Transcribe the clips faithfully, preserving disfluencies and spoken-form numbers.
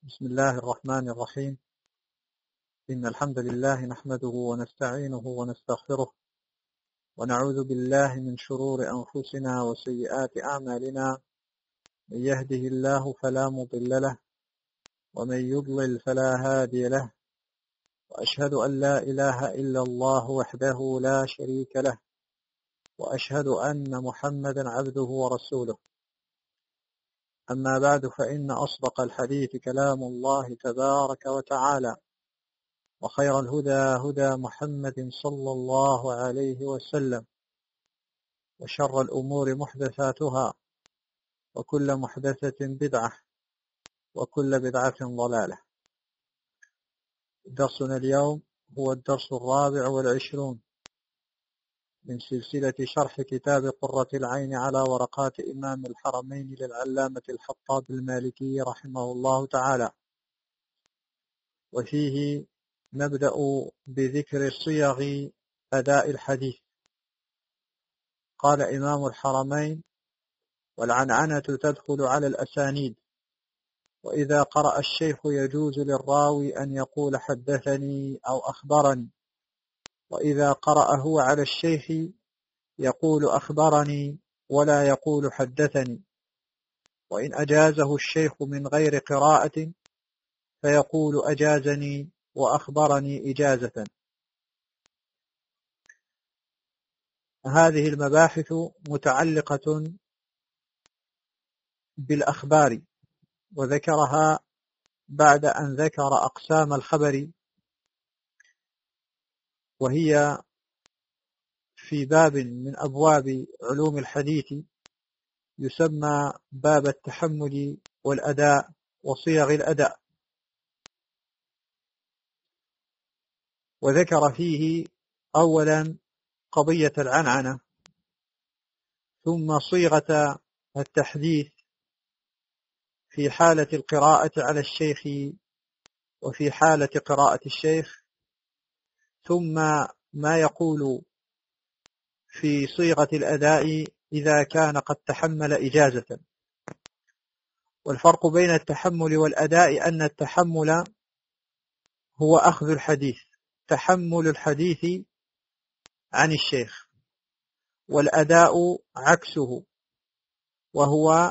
بسم الله الرحمن الرحيم. إن الحمد لله نحمده ونستعينه ونستغفره ونعوذ بالله من شرور أنفسنا وسيئات أعمالنا. من يهده الله فلا مضل له ومن يضلل فلا هادي له، وأشهد أن لا إله إلا الله وحده لا شريك له، وأشهد أن محمدا عبده ورسوله. أما بعد، فإن أصدق الحديث كلام الله تبارك وتعالى، وخير الهدى هدى محمد صلى الله عليه وسلم، وشر الأمور محدثاتها، وكل محدثة بدعة، وكل بدعة ضلالة. درسنا اليوم هو الدرس الرابع والعشرون من سلسلة شرح كتاب قرة العين على ورقات إمام الحرمين للعلامة الحطاب المالكي رحمه الله تعالى، وفيه نبدأ بذكر صيغ أداء الحديث. قال إمام الحرمين: والعنعنة تدخل على الأسانيد، وإذا قرأ الشيخ يجوز للراوي أن يقول حدثني أو أخبرني، وإذا قرأ هو على الشيخ يقول أخبرني ولا يقول حدثني، وإن أجازه الشيخ من غير قراءة فيقول أجازني وأخبرني إجازة. هذه المباحث متعلقة بالأخبار، وذكرها بعد أن ذكر أقسام الخبر، وهي في باب من أبواب علوم الحديث يسمى باب التحمل والأداء وصيغ الأداء. وذكر فيه أولا قضية العنعنة، ثم صيغة التحديث في حالة القراءة على الشيخ وفي حالة قراءة الشيخ، ثم ما يقول في صيغة الأداء إذا كان قد تحمل إجازة. والفرق بين التحمل والأداء أن التحمل هو أخذ الحديث، تحمل الحديث عن الشيخ، والأداء عكسه، وهو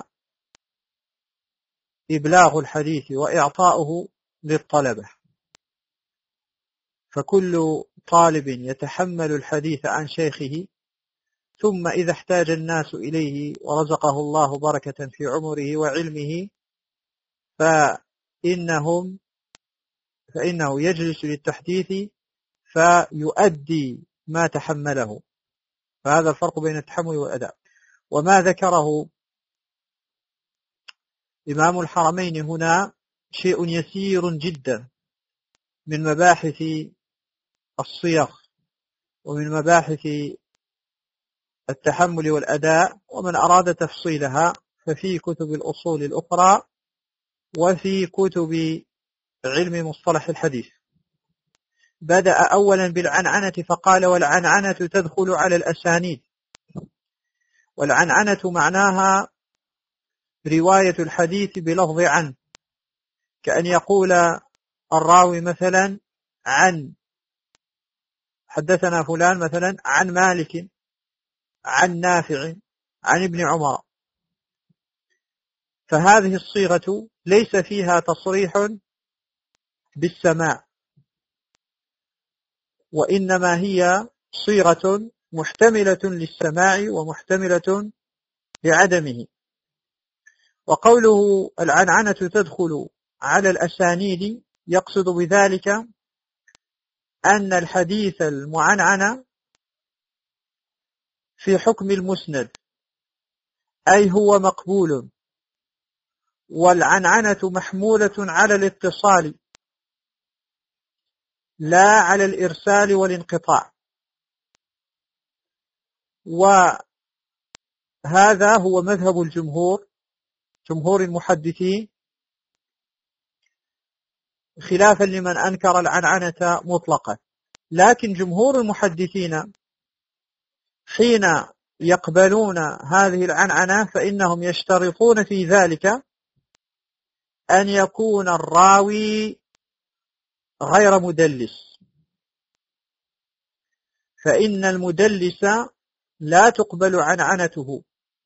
إبلاغ الحديث وإعطاؤه للطلبة. فكل طالب يتحمل الحديث عن شيخه، ثم إذا احتاج الناس إليه ورزقه الله بركة في عمره وعلمه فإنهم فإنه يجلس للتحديث فيؤدي ما تحمله. فهذا الفرق بين التحمل والأداء. وما ذكره إمام الحرمين هنا شيء يسير جدا من مباحث الصيغ ومن مباحث التحمل والأداء، ومن أراد تفصيلها ففي كتب الأصول الأخرى وفي كتب علم مصطلح الحديث. بدأ أولا بالعنعنة فقال: والعنعنة تدخل على الأسانيد. والعنعنة معناها رواية الحديث بلفظ عن، كأن يقول الراوي مثلا عن حدثنا فلان مثلا عن مالك عن نافع عن ابن عمر. فهذه الصيغة ليس فيها تصريح بالسماع، وإنما هي صيغة محتملة للسماع ومحتملة لعدمه. وقوله العنعنة تدخل على الأسانيد يقصد بذلك أن الحديث المعنعن في حكم المسند، أي هو مقبول، والعنعنة محمولة على الاتصال لا على الإرسال والانقطاع. وهذا هو مذهب الجمهور، جمهور المحدثين، خلافا لمن أنكر العنعنة مطلقا. لكن جمهور المحدثين حين يقبلون هذه العنعنة فإنهم يشترطون في ذلك أن يكون الراوي غير مدلس، فإن المدلس لا تقبل عنعنته،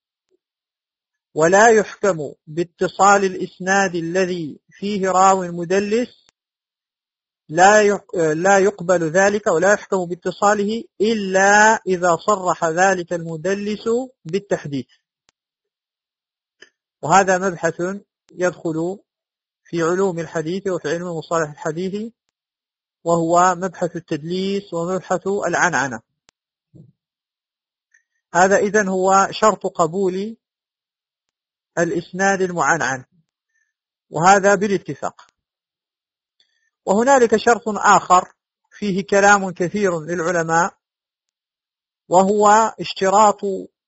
ولا يحكم باتصال الإسناد الذي فيه راوي مدلس، لا يقبل ذلك ولا يحكم باتصاله إلا إذا صرح ذلك المدلس بالتحديث. وهذا مبحث يدخل في علوم الحديث وفي علم مصطلح الحديث، وهو مبحث التدليس ومبحث العنعنة. هذا إذن هو شرط قبول الإسناد المعنعن، وهذا بالاتفاق. وهنالك شرط آخر فيه كلام كثير للعلماء، وهو اشتراط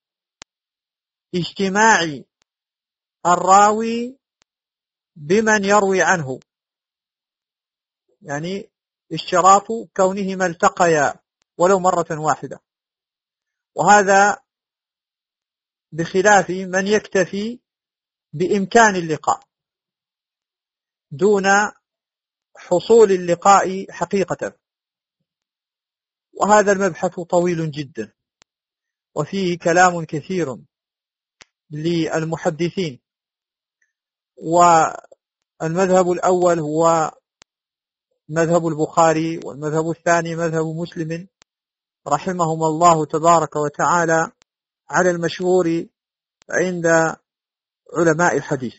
اجتماع الراوي بمن يروي عنه، يعني اشتراط كونهما التقيا ولو مرة واحدة، وهذا بخلاف من يكتفي بإمكان اللقاء دون حصول اللقاء حقيقة. وهذا المبحث طويل جدا وفيه كلام كثير للمحدثين. والمذهب الأول هو مذهب البخاري، والمذهب الثاني مذهب مسلم رحمهم الله تبارك وتعالى على المشهور عند علماء الحديث.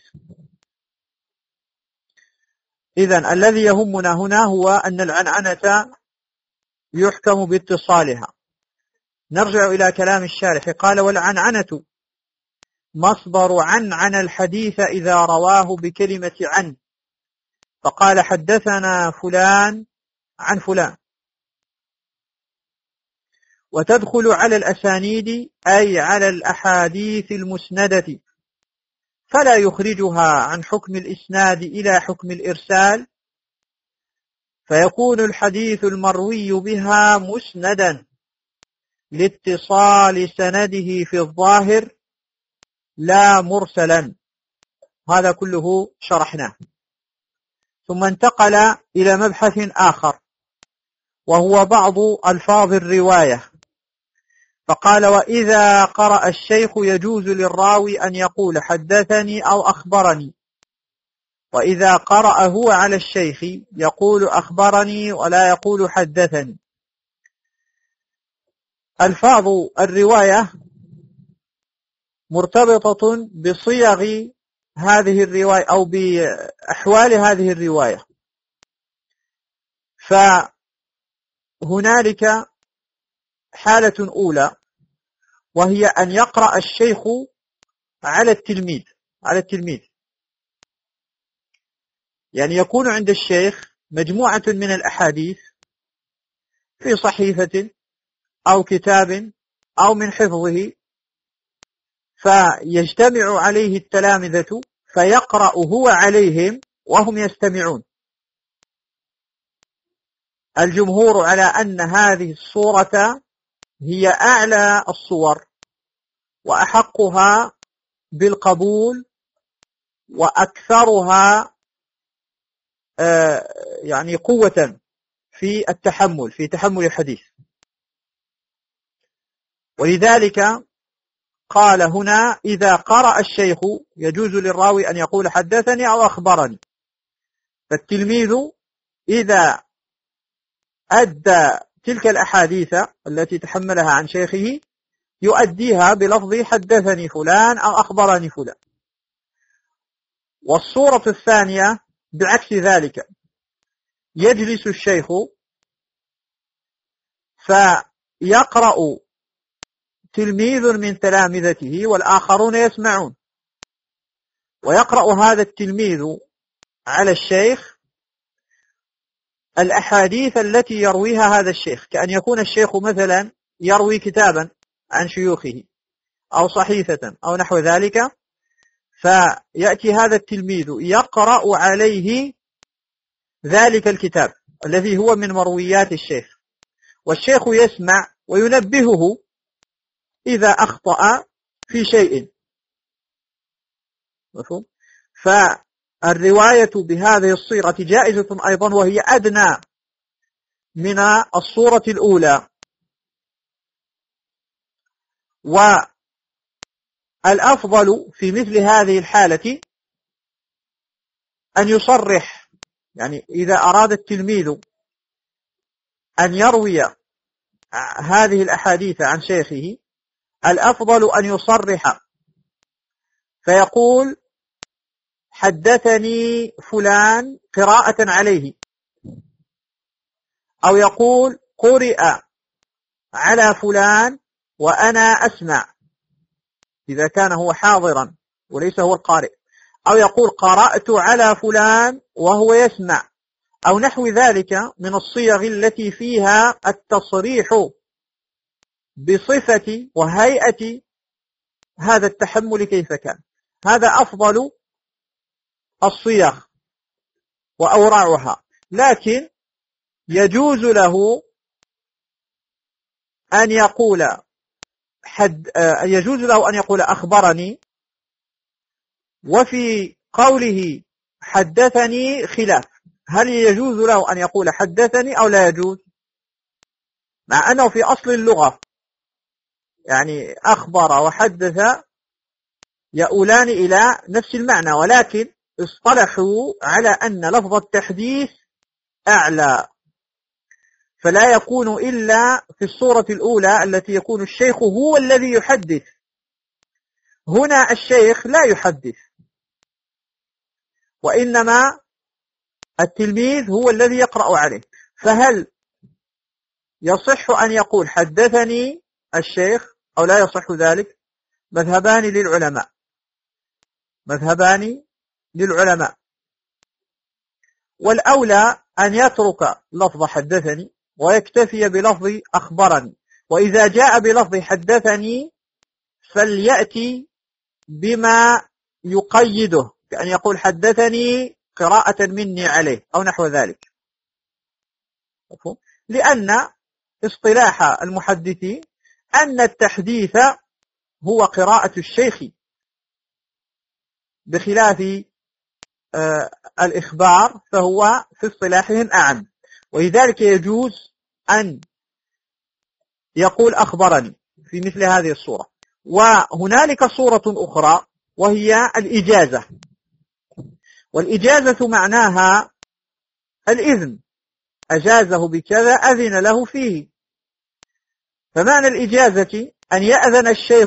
إذن الذي يهمنا هنا هو أن العنعنة يحكم باتصالها. نرجع إلى كلام الشارح، قال: والعنعنة مصدر عنعن الحديث إذا رواه بكلمة عن، فقال حدثنا فلان عن فلان. وتدخل على الأسانيد أي على الأحاديث المسندة، فلا يخرجها عن حكم الإسناد إلى حكم الإرسال، فيكون الحديث المروي بها مسندا لاتصال سنده في الظاهر لا مرسلا. هذا كله شرحناه. ثم انتقل إلى مبحث آخر، وهو بعض ألفاظ الرواية، فقال: وإذا قرأ الشيخ يجوز للراوي أن يقول حدثني أو أخبرني، وإذا قرأ هو على الشيخ يقول أخبرني ولا يقول حدثني. ألفاظ الرواية مرتبطة بصيغ هذه الرواية أو بأحوال هذه الرواية. فهنالك حالة أولى، وهي أن يقرأ الشيخ على التلميذ على التلميذ يعني يكون عند الشيخ مجموعة من الأحاديث في صحيفة أو كتاب أو من حفظه، فيجتمع عليه التلامذة فيقرأ هو عليهم وهم يستمعون. الجمهور على أن هذه الصورة هي أعلى الصور وأحقها بالقبول وأكثرها يعني قوة في التحمل في تحمل الحديث. ولذلك قال هنا: إذا قرأ الشيخ يجوز للراوي أن يقول حدثني أو أخبرني. فالتلميذ إذا أدى تلك الأحاديث التي تحملها عن شيخه يؤديها بلفظ حدثني فلان أو أخبرني فلان. والصورة الثانية بعكس ذلك، يجلس الشيخ فيقرأ تلميذ من تلامذته والآخرون يسمعون، ويقرأ هذا التلميذ على الشيخ الأحاديث التي يرويها هذا الشيخ، كأن يكون الشيخ مثلا يروي كتابا عن شيوخه أو صحيفة أو نحو ذلك، فيأتي هذا التلميذ يقرأ عليه ذلك الكتاب الذي هو من مرويات الشيخ، والشيخ يسمع وينبهه إذا أخطأ في شيء. مفهوم؟ الرواية بهذه الصيغة جائزة أيضا، وهي أدنى من الصورة الأولى. والأفضل في مثل هذه الحالة أن يصرح، يعني إذا أراد التلميذ أن يروي هذه الأحاديث عن شيخه الأفضل أن يصرح فيقول حدثني فلان قراءة عليه، أو يقول قرئ على فلان وأنا أسمع إذا كان هو حاضرا وليس هو القارئ، أو يقول قرأت على فلان وهو يسمع، أو نحو ذلك من الصيغ التي فيها التصريح بصفة وهيئة هذا التحمل كيف كان. هذا أفضل الصيغ وأورعها، لكن يجوز له أن يقول حد يجوز له أن يقول أخبرني، وفي قوله حدثني خلاف، هل يجوز له أن يقول حدثني أو لا يجوز؟ مع أنه في أصل اللغة يعني أخبر وحدث يؤولان إلى نفس المعنى، ولكن اصطلحوا على أن لفظ التحديث أعلى، فلا يكون إلا في الصورة الأولى التي يكون الشيخ هو الذي يحدث. هنا الشيخ لا يحدث، وإنما التلميذ هو الذي يقرأ عليه. فهل يصح أن يقول حدثني الشيخ أو لا يصح ذلك؟ مذهبان للعلماء مذهبان للعلماء والأولى أن يترك لفظ حدثني ويكتفي بلفظ أخبرني، وإذا جاء بلفظ حدثني فليأتي بما يقيده، كأن يقول حدثني قراءة مني عليه أو نحو ذلك، لأن اصطلاح المحدثين أن التحديث هو قراءة الشيخ، بخلاف آه الإخبار فهو في اصطلاحهم أعم، ولذلك يجوز أن يقول أخبرني في مثل هذه الصورة. وهنالك صورة أخرى وهي الإجازة، والإجازة معناها الإذن، أجازه بكذا أذن له فيه. فمعنى الإجازة أن يأذن الشيخ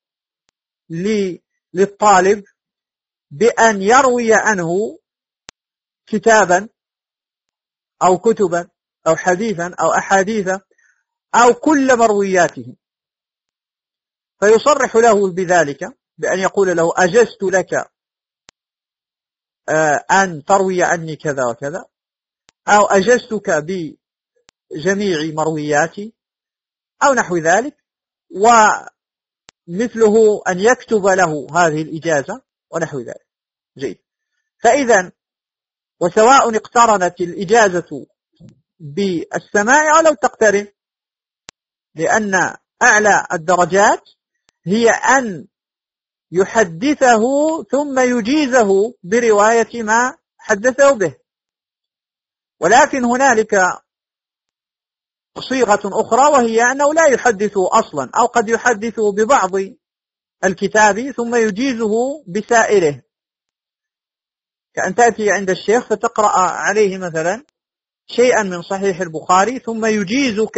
للطالب بأن يروي عنه كتابا أو كتبا أو حديثا أو أحاديثا أو كل مروياته، فيصرح له بذلك بأن يقول له أجزت لك أن تروي عني كذا وكذا، أو أجزتك بجميع مروياتي أو نحو ذلك، ومثله أن يكتب له هذه الإجازة ونحو ذلك. جيد. فإذا وسواء اقترنت الإجازة بالسماع أو لو تقترن، لأن أعلى الدرجات هي أن يحدثه ثم يجيزه برواية ما حدثه به. ولكن هنالك صيغة أخرى وهي أنه لا يحدثه أصلا، أو قد يحدثه ببعض الكتاب ثم يجيزه بسائره، كأن تأتي عند الشيخ فتقرأ عليه مثلا شيئا من صحيح البخاري ثم يجيزك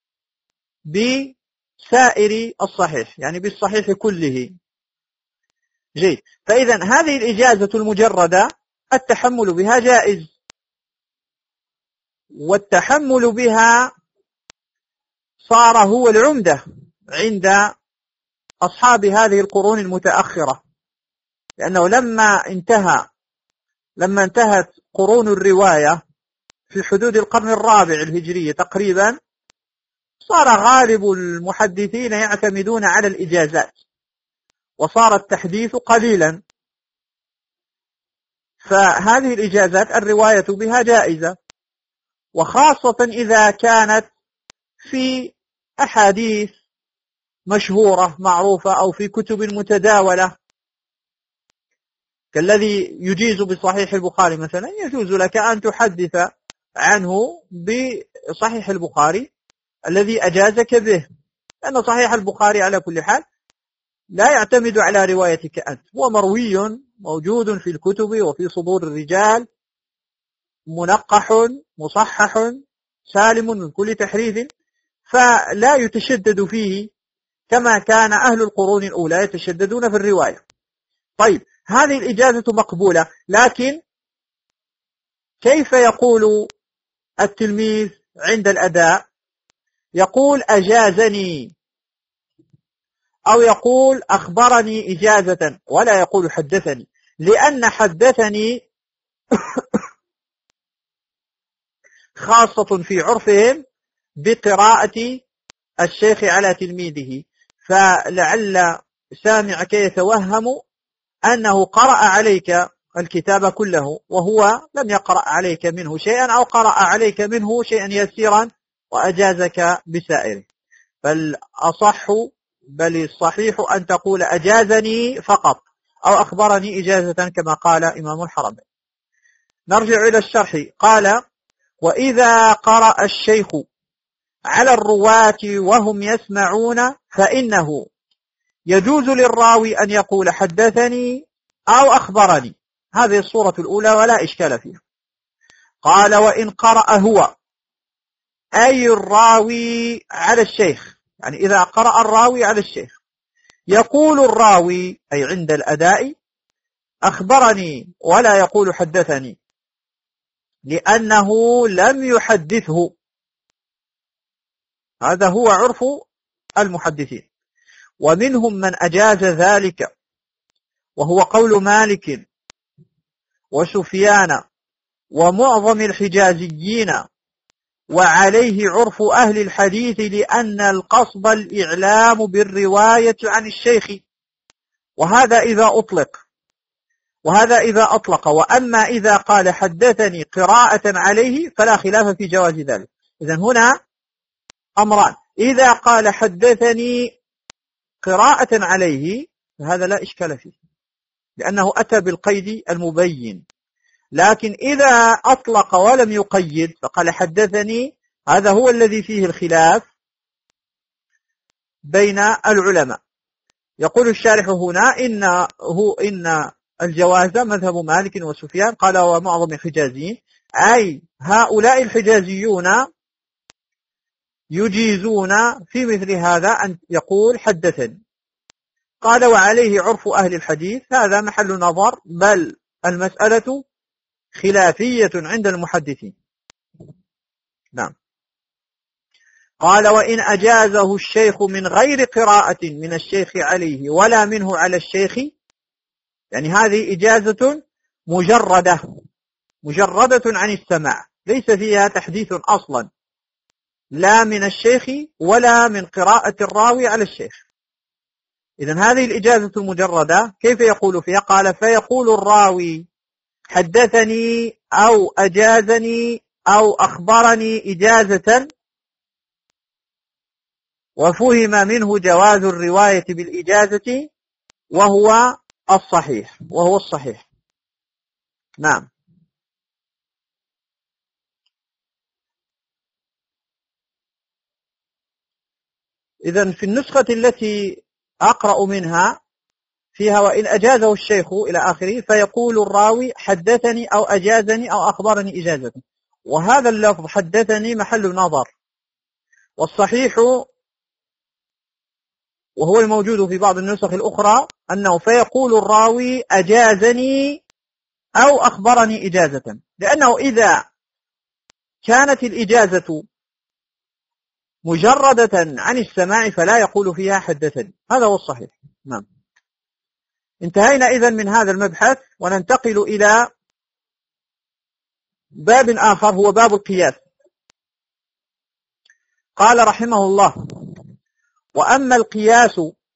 بسائر الصحيح، يعني بالصحيح كله. جيد. فإذا هذه الإجازة المجردة التحمل بها جائز، والتحمل بها صار هو العمدة عند أصحاب هذه القرون المتأخرة، لأنه لما انتهى لما انتهت قرون الرواية في حدود القرن الرابع الهجري تقريبا، صار غالب المحدثين يعتمدون على الإجازات، وصار التحديث قليلا، فهذه الإجازات الرواية بها جائزة، وخاصة إذا كانت في أحاديث مشهورة معروفة أو في كتب متداولة. كالذي يجيز بصحيح البخاري مثلا، يجوز لك أن تحدث عنه بصحيح البخاري الذي أجازك به، لأن صحيح البخاري على كل حال لا يعتمد على روايتك أنت، هو مروي موجود في الكتب وفي صدور الرجال، منقح مصحح سالم من كل تحريف، فلا يتشدد فيه كما كان أهل القرون الأولى يتشددون في الرواية. طيب هذه الإجازة مقبولة، لكن كيف يقول التلميذ عند الأداء؟ يقول أجازني أو يقول أخبرني إجازة، ولا يقول حدثني، لأن حدثني خاصة في عرفهم بقراءة الشيخ على تلميذه، فلعل سامعك يتوهم أنه قرأ عليك الكتاب كله وهو لم يقرأ عليك منه شيئا، أو قرأ عليك منه شيئا يسيرا وأجازك بسائره. فالأصح بل الصحيح أن تقول أجازني فقط أو أخبرني إجازة كما قال إمام الحرمين. نرجع إلى الشرح. قال: وإذا قرأ الشيخ على الرواة وهم يسمعون فإنه يجوز للراوي أن يقول حدثني أو أخبرني، هذه الصورة الأولى ولا إشكال فيها. قال: وإن قرأ هو أي الراوي على الشيخ، يعني إذا قرأ الراوي على الشيخ، يقول الراوي أي عند الأداء أخبرني ولا يقول حدثني، لأنه لم يحدثه، هذا هو عرف المحدثين. ومنهم من أجاز ذلك، وهو قول مالك وسفيان ومعظم الحجازيين، وعليه عرف أهل الحديث، لأن القصد الإعلام بالرواية عن الشيخ، وهذا إذا أطلق وهذا إذا أطلق. وأما إذا قال حدثني قراءة عليه فلا خلاف في جواز ذلك. إذن هنا أمران: إذا قال حدثني قراءة عليه فهذا لا إشكال فيه لأنه أتى بالقيد المبين، لكن إذا أطلق ولم يقيد فقال حدثني، هذا هو الذي فيه الخلاف بين العلماء. يقول الشارح هنا إن, هو إن الجواز مذهب مالك وسفيان، قال ومعظم الحجازيين، أي هؤلاء الحجازيون يجيزون في مثل هذا أن يقول حدثني. قال: وعليه عرف أهل الحديث، هذا محل نظر، بل المسألة خلافية عند المحدثين. نعم. قال: وإن أجازه الشيخ من غير قراءة من الشيخ عليه ولا منه على الشيخ، يعني هذه إجازة مجردة مجردة عن السماع، ليس فيها تحديث أصلا، لا من الشيخ ولا من قراءة الراوي على الشيخ. إذن هذه الإجازة المجردة كيف يقول فيها؟ قال: فيقول الراوي حدثني أو أجازني أو أخبرني إجازة، وفهم منه جواز الرواية بالإجازة، وهو الصحيح وهو الصحيح. نعم. إذن في النسخة التي أقرأ منها فيها: وإن أجازه الشيخ إلى آخره، فيقول الراوي حدثني أو أجازني أو أخبرني إجازة، وهذا اللفظ حدثني محل نظر، والصحيح وهو الموجود في بعض النسخ الأخرى أنه فيقول الراوي أجازني أو أخبرني إجازة، لأنه إذا كانت الإجازة مجردة عن السماع فلا يقول فيها حدثني، هذا هو الصحيح. نعم. انتهينا إذن من هذا المبحث، وننتقل إلى باب آخر هو باب القياس. قال رحمه الله: وأما القياس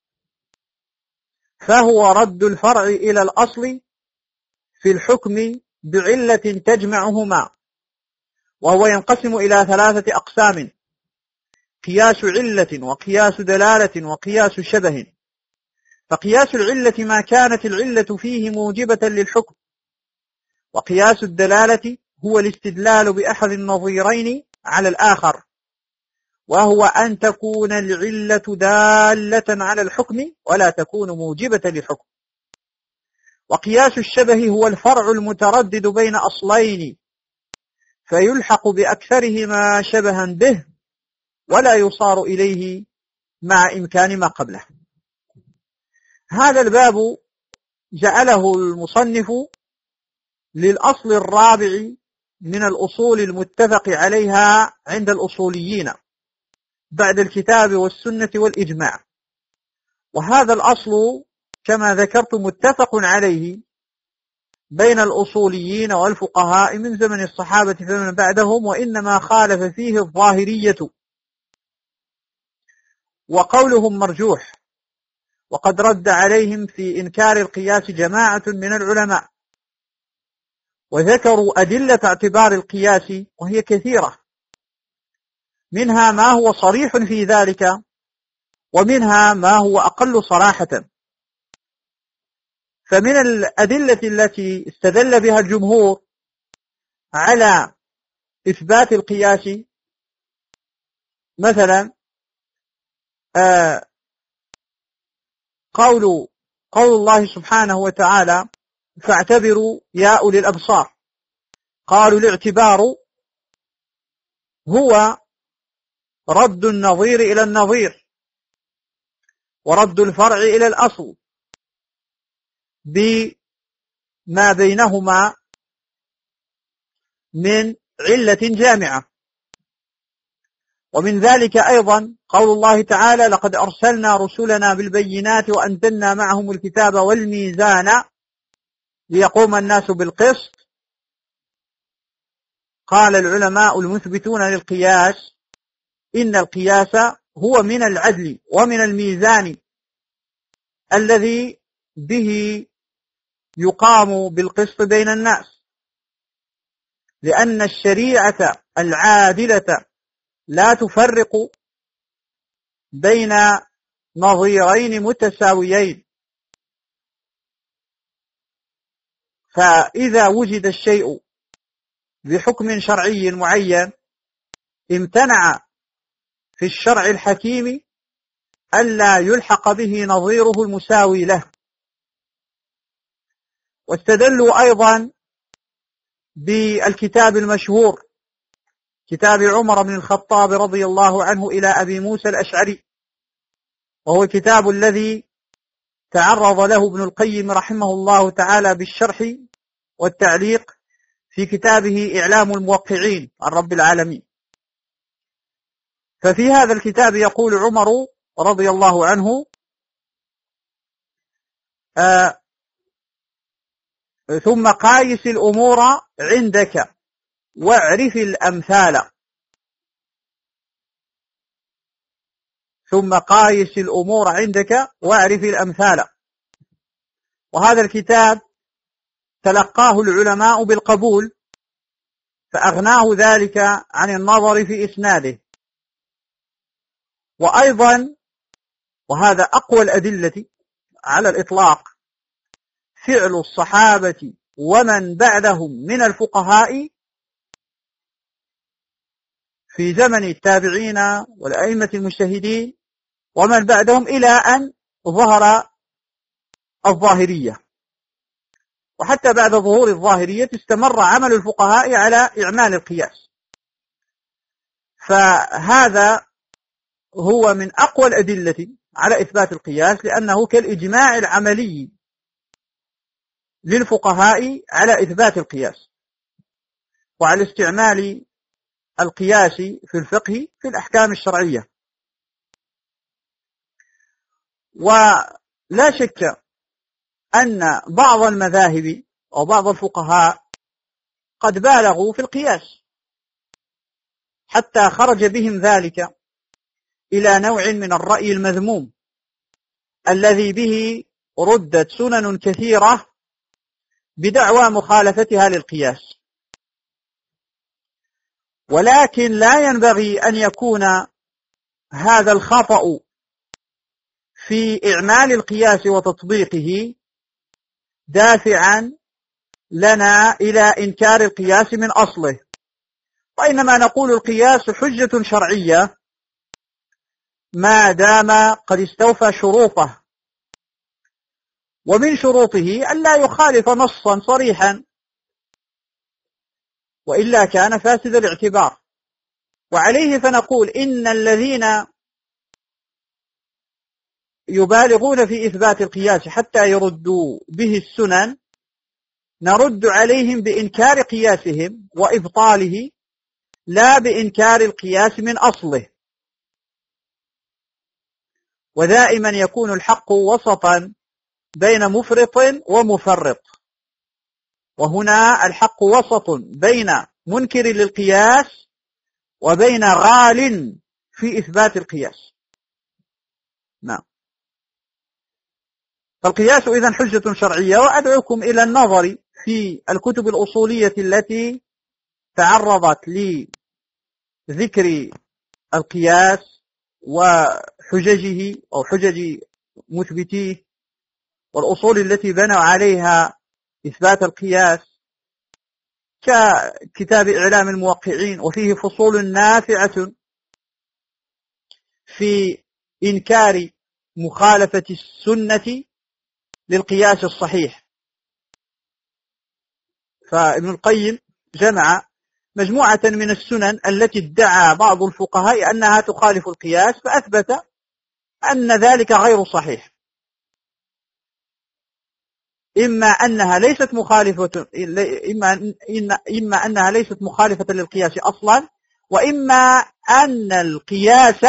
فهو رد الفرع إلى الأصل في الحكم بعلة تجمعهما، وهو ينقسم إلى ثلاثة أقسام: قياس علة، وقياس دلالة، وقياس شبه. فقياس العلة ما كانت العلة فيه موجبة للحكم، وقياس الدلالة هو الاستدلال بأحد النظيرين على الآخر، وهو أن تكون العلة دالة على الحكم ولا تكون موجبة للحكم. وقياس الشبه هو الفرع المتردد بين أصلين فيلحق بأكثرهما شبها به ولا يصار إليه مع إمكان ما قبله. هذا الباب جعله المصنف للأصل الرابع من الأصول المتفق عليها عند الأصوليين بعد الكتاب والسنة والإجماع، وهذا الأصل كما ذكرت متفق عليه بين الأصوليين والفقهاء من زمن الصحابة فمن بعدهم، وإنما خالف فيه الظاهرية وقولهم مرجوح، وقد رد عليهم في إنكار القياس جماعة من العلماء، وذكروا أدلة اعتبار القياس وهي كثيرة، منها ما هو صريح في ذلك ومنها ما هو أقل صراحة. فمن الأدلة التي استدل بها الجمهور على إثبات القياس مثلا آه قول قول الله سبحانه وتعالى فاعتبروا يا أولي الأبصار. قالوا الاعتبار هو رد النظير إلى النظير ورد الفرع إلى الأصل بما بينهما من علة جامعة. ومن ذلك أيضا قول الله تعالى لقد أرسلنا رسلنا بالبينات وأنزلنا معهم الكتاب والميزان ليقوم الناس بالقسط. قال العلماء المثبتون للقياس إن القياس هو من العدل ومن الميزان الذي به يقام بالقسط بين الناس، لأن الشريعة العادلة لا تفرق بين نظيرين متساويين، فإذا وجد الشيء بحكم شرعي معين امتنع في الشرع الحكيم ألا يلحق به نظيره المساوي له. واستدلوا أيضا بالكتاب المشهور كتاب عمر بن الخطاب رضي الله عنه إلى أبي موسى الأشعري، وهو الكتاب الذي تعرض له ابن القيم رحمه الله تعالى بالشرح والتعليق في كتابه إعلام الموقعين عن رب العالمين. ففي هذا الكتاب يقول عمر رضي الله عنه آه ثم قايس الأمور عندك واعرف الأمثال ثم قايس الأمور عندك واعرف الأمثال. وهذا الكتاب تلقاه العلماء بالقبول فأغناه ذلك عن النظر في إسناده. وأيضا وهذا أقوى الأدلة على الإطلاق فعل الصحابة ومن بعدهم من الفقهاء في زمن التابعين والأئمة المجتهدين ومن بعدهم إلى أن ظهر الظاهرية، وحتى بعد ظهور الظاهرية استمر عمل الفقهاء على إعمال القياس. فهذا هو من أقوى الأدلة على إثبات القياس، لأنه كالإجماع العملي للفقهاء على إثبات القياس وعلى استعمال القياس في الفقه في الأحكام الشرعية. ولا شك أن بعض المذاهب أو بعض الفقهاء قد بالغوا في القياس حتى خرج بهم ذلك إلى نوع من الرأي المذموم الذي به ردت سنن كثيرة بدعوى مخالفتها للقياس. ولكن لا ينبغي أن يكون هذا الخطأ في إعمال القياس وتطبيقه دافعا لنا إلى إنكار القياس من أصله، وإنما نقول القياس حجة شرعية ما دام قد استوفى شروطه، ومن شروطه أن لا يخالف نصا صريحا، وإلا كان فاسد الاعتبار. وعليه فنقول إن الذين يبالغون في إثبات القياس حتى يردوا به السنن نرد عليهم بإنكار قياسهم وإبطاله، لا بإنكار القياس من أصله. ودائما يكون الحق وسطا بين مفرط ومفرط، وهنا الحق وسط بين منكر للقياس وبين غال في إثبات القياس. نعم. فالقياس إذن حجة شرعية، وأدعوكم إلى النظر في الكتب الأصولية التي تعرضت لذكر القياس وحججه أو حجج مثبتيه، والأصول التي بنوا عليها إثبات القياس، ككتاب إعلام الموقعين، وفيه فصول نافعة في إنكار مخالفة السنة للقياس الصحيح. فابن القيم جمع مجموعة من السنن التي ادعى بعض الفقهاء أنها تخالف القياس، فأثبت أن ذلك غير صحيح، إما أنها ليست مخالفة إما, إن إما أنها ليست مخالفة للقياس أصلا، وإما أن القياس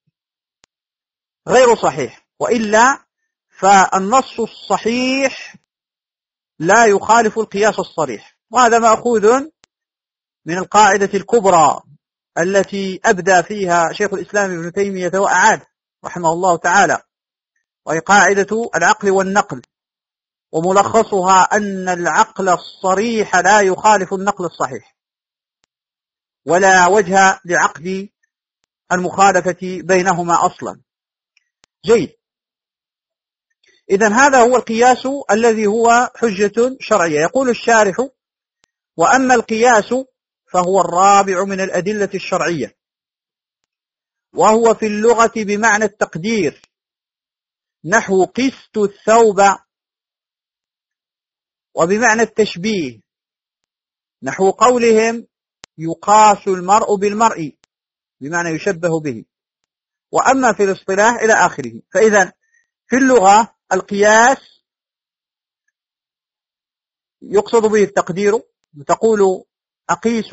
غير صحيح، وإلا فالنص الصحيح لا يخالف القياس الصريح. وهذا مأخوذ من القاعدة الكبرى التي أبدى فيها شيخ الإسلام ابن تيمية وأعاد رحمه الله تعالى، وهي قاعدة العقل والنقل، وملخصها أن العقل الصريح لا يخالف النقل الصحيح، ولا وجه لعقد المخالفة بينهما أصلا. جيد. إذن هذا هو القياس الذي هو حجة شرعية. يقول الشارح: وأما القياس فهو الرابع من الأدلة الشرعية، وهو في اللغة بمعنى التقدير، نحو قست الثوب، وبمعنى التشبيه، نحو قولهم يقاس المرء بالمرء، بمعنى يشبه به. وأما في الاصطلاح إلى آخره. فإذا في اللغة القياس يقصد به التقدير، تقول أقيس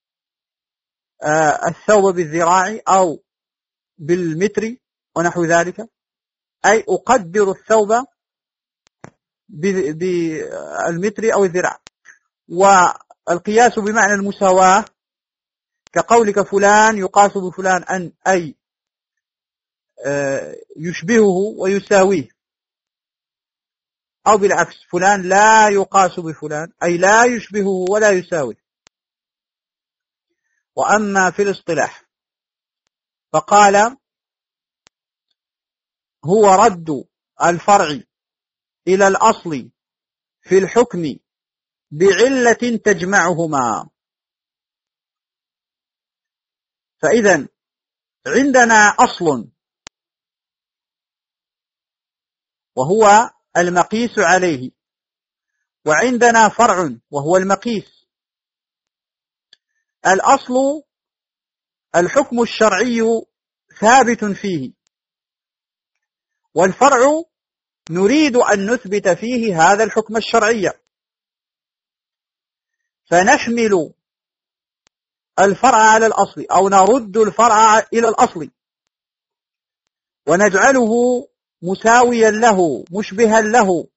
الثوب بالذراع أو بالمتر ونحو ذلك، أي أقدر الثوب بالمتر أو الذراع. والقياس بمعنى المساواة، كقولك فلان يقاس بفلان، أن أي يشبهه ويساويه، أو بالعكس فلان لا يقاس بفلان، أي لا يشبهه ولا يساويه. وأما في الاصطلاح فقال: هو رد الفرع إلى الأصل في الحكم بعلة تجمعهما. فإذا عندنا أصل وهو المقيس عليه، وعندنا فرع وهو المقيس. الأصل الحكم الشرعي ثابت فيه، والفرع نريد أن نثبت فيه هذا الحكم الشرعي، فنحمل الفرع على الأصل، أو نرد الفرع إلى الأصل ونجعله مساويا له مشبها له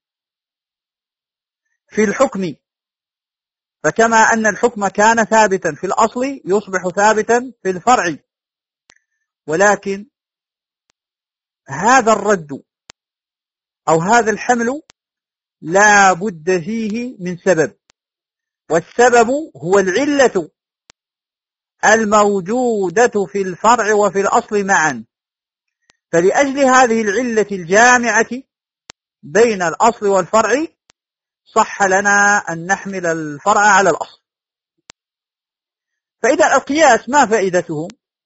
في الحكم. فكما أن الحكم كان ثابتا في الأصل يصبح ثابتا في الفرع، ولكن هذا الرد أو هذا الحمل لا بد فيه من سبب، والسبب هو العلة الموجودة في الفرع وفي الأصل معا. فلأجل هذه العلة الجامعة بين الأصل والفرع صح لنا أن نحمل الفرع على الأصل. فإذا القياس ما فائدته؟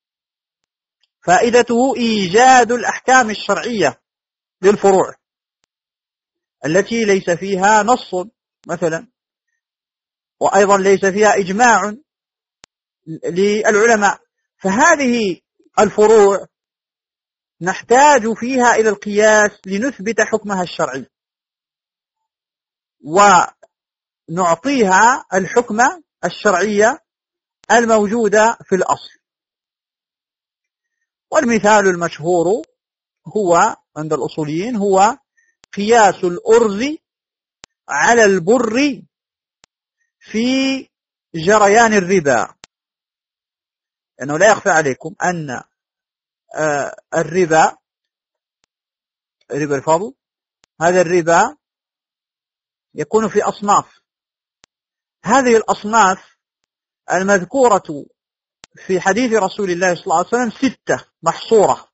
فائدته إيجاد الأحكام الشرعية للفروع التي ليس فيها نص مثلا، وأيضا ليس فيها إجماع للعلماء، فهذه الفروع نحتاج فيها إلى القياس لنثبت حكمها الشرعي ونعطيها الحكم الشرعي الموجود في الأصل. والمثال المشهور هو عند الأصوليين هو قياس الأرز على البر في جريان الربا، لأنه لا يخفى عليكم أن الربا ربا الفضل، هذا الربا يكون في أصناف. هذه الأصناف المذكورة في حديث رسول الله صلى الله عليه وسلم ستة محصورة.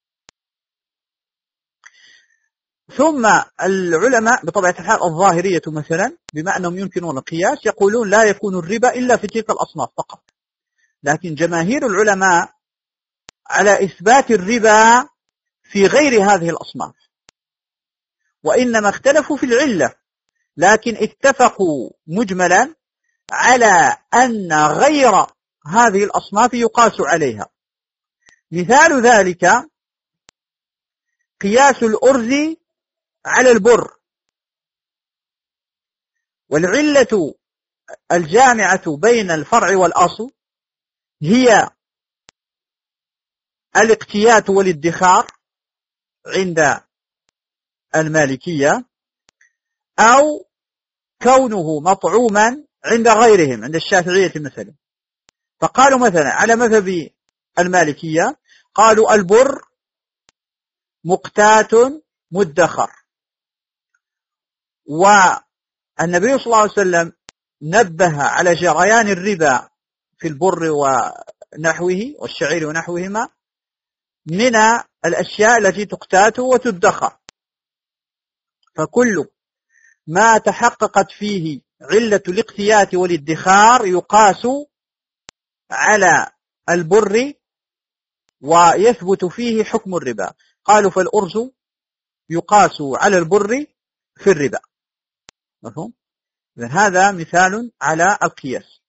ثم العلماء بطبيعة الحال الظاهرية مثلا بما أنهم يمكنون القياس يقولون لا يكون الربا إلا في تلك الأصناف فقط، لكن جماهير العلماء على إثبات الربا في غير هذه الأصناف، وإنما اختلفوا في العلة، لكن اتفقوا مجملا على أن غير هذه الأصناف يقاس عليها. مثال ذلك قياس الأرز على البر، والعلة الجامعة بين الفرع والأصل هي الاقتيات والادخار عند المالكية، أو كونه مطعوما عند غيرهم عند الشافعية مثلا. فقالوا مثلا على مذهب المالكية قالوا البر مقتات مدخر، والنبي صلى الله عليه وسلم نبه على جريان الربا في البر ونحوه والشعير ونحوهما من الأشياء التي تقتات وتدخر، فكل ما تحققت فيه علة الاقتيات والادخار يقاس على البر ويثبت فيه حكم الربا. قالوا فالأرز يقاس على البر في الربا. مفهوم؟ إذن هذا مثال على القياس.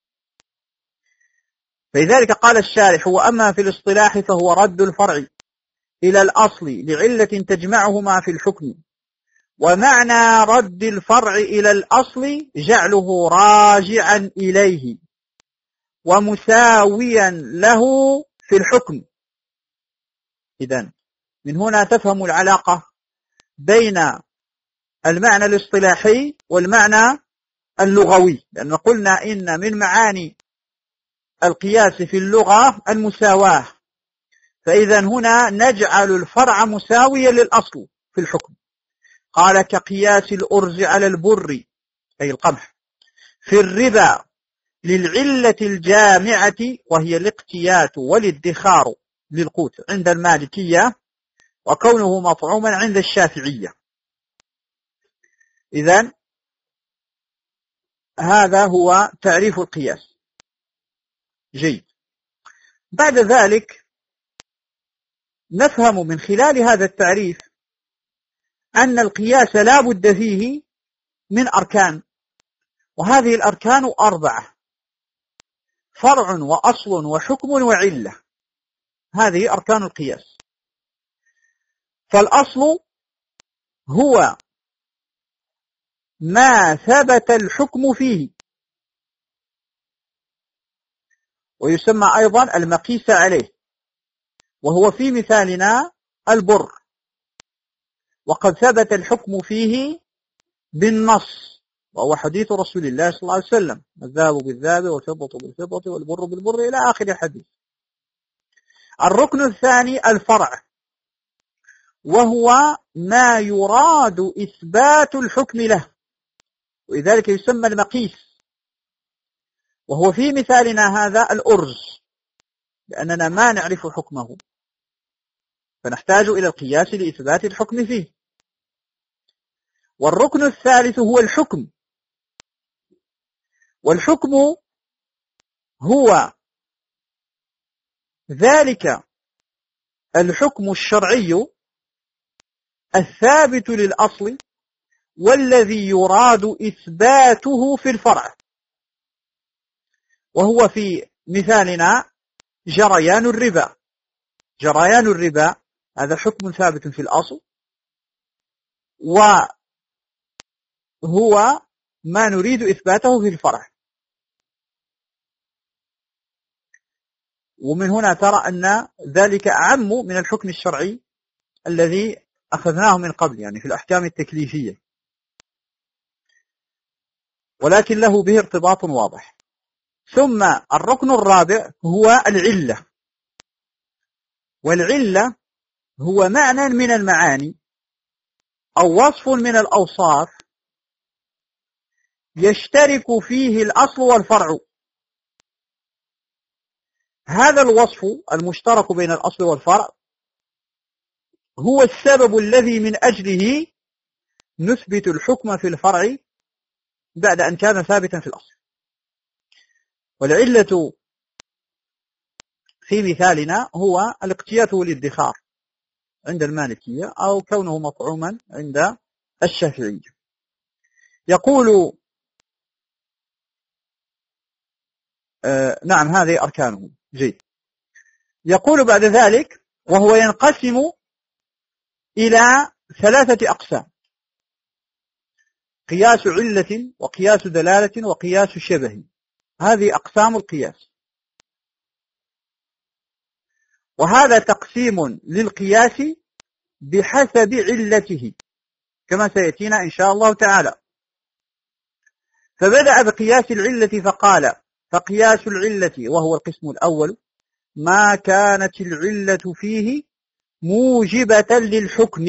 فلذلك قال الشارح: وأما في الاصطلاح فهو رد الفرع إلى الأصل لعلة تجمعهما في الحكم، ومعنى رد الفرع إلى الأصل جعله راجعا إليه ومساويا له في الحكم. إذن من هنا تفهم العلاقة بين المعنى الاصطلاحي والمعنى اللغوي، لأن قلنا إن من معاني القياس في اللغة المساواة، فإذا هنا نجعل الفرع مساويا للأصل في الحكم. قال كقياس الأرز على البر أي القمح في الربا للعلة الجامعة وهي الاقتيات والادخار للقوت عند المالكية، وكونه مطعوما عند الشافعية. إذن هذا هو تعريف القياس. جيد. بعد ذلك نفهم من خلال هذا التعريف أن القياس لا بد فيه من أركان، وهذه الأركان أربعة: فرع وأصل وحكم وعلة. هذه أركان القياس. فالأصل هو ما ثبت الحكم فيه، ويسمى أيضا المقيس عليه، وهو في مثالنا البر، وقد ثبت الحكم فيه بالنص، وهو حديث رسول الله صلى الله عليه وسلم: الذهب بالذهب والفضة بالفضة والبر بالبر إلى آخر الحديث. الركن الثاني الفرع، وهو ما يراد إثبات الحكم له، ولذلك يسمى المقيس، وهو في مثالنا هذا الأرز، لأننا ما نعرف حكمه. فنحتاج إلى القياس لإثبات الحكم فيه. والركن الثالث هو الحكم، والحكم هو ذلك الحكم الشرعي الثابت للأصل والذي يراد إثباته في الفرع، وهو في مثالنا جريان الربا. جريان الربا هذا حكم ثابت في الأصل، وهو ما نريد إثباته في الفرع. ومن هنا ترى أن ذلك أعم من الحكم الشرعي الذي أخذناه من قبل، يعني في الأحكام التكليفية، ولكن له به ارتباط واضح. ثم الركن الرابع هو العلة، والعلة هو معنى من المعاني أو وصف من الأوصاف يشترك فيه الأصل والفرع. هذا الوصف المشترك بين الأصل والفرع هو السبب الذي من أجله نثبت الحكم في الفرع بعد أن كان ثابتا في الأصل. والعلة في مثالنا هو الاقتيات والادخار عند المالكية، أو كونه مطعوما عند الشافعية. يقول آه نعم هذه أركانه. جيد. يقول بعد ذلك: وهو ينقسم إلى ثلاثة أقسام: قياس علة، وقياس دلالة، وقياس شبه. هذه أقسام القياس، وهذا تقسيم للقياس بحسب علته كما سيأتينا إن شاء الله تعالى. فبدأ بقياس العلة فقال: فقياس العلة، وهو القسم الأول، ما كانت العلة فيه موجبة للحكم.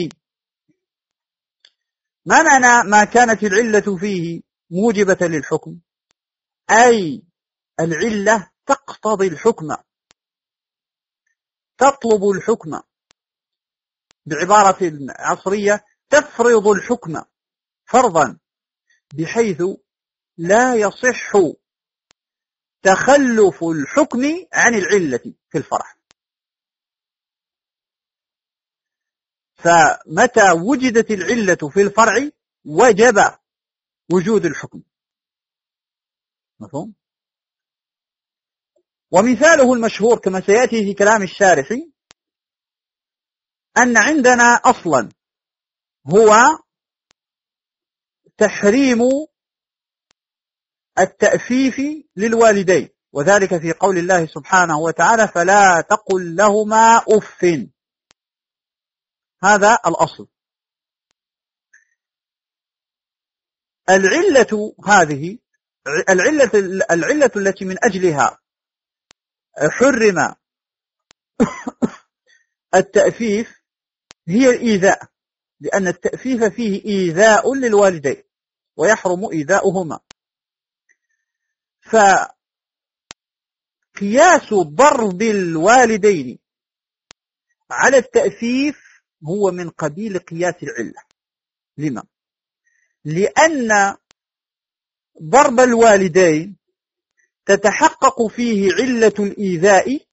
ما معنى ما كانت العلة فيه موجبة للحكم؟ أي العلة تقتضي الحكم، تطلب الحكم، بعبارة عصرية تفرض الحكم فرضا، بحيث لا يصح تخلف الحكم عن العلة في الفرع. فمتى وجدت العلة في الفرع وجب وجود الحكم. مفهوم؟ ومثاله المشهور كما سيأتي في كلام الشارح أن عندنا أصلا هو تحريم التأفيف للوالدين، وذلك في قول الله سبحانه وتعالى: فلا تقل لهما أف. هذا الأصل. العلة هذه العلة, العلة التي من أجلها حرم التأفيف هي الإيذاء، لأن التأفيف فيه إيذاء للوالدين ويحرم إيذاؤهما. فقياس ضرب الوالدين على التأفيف هو من قبيل قياس العلة. لما؟ لأن ضرب الوالدين تتحقق فيه علة الإيذاء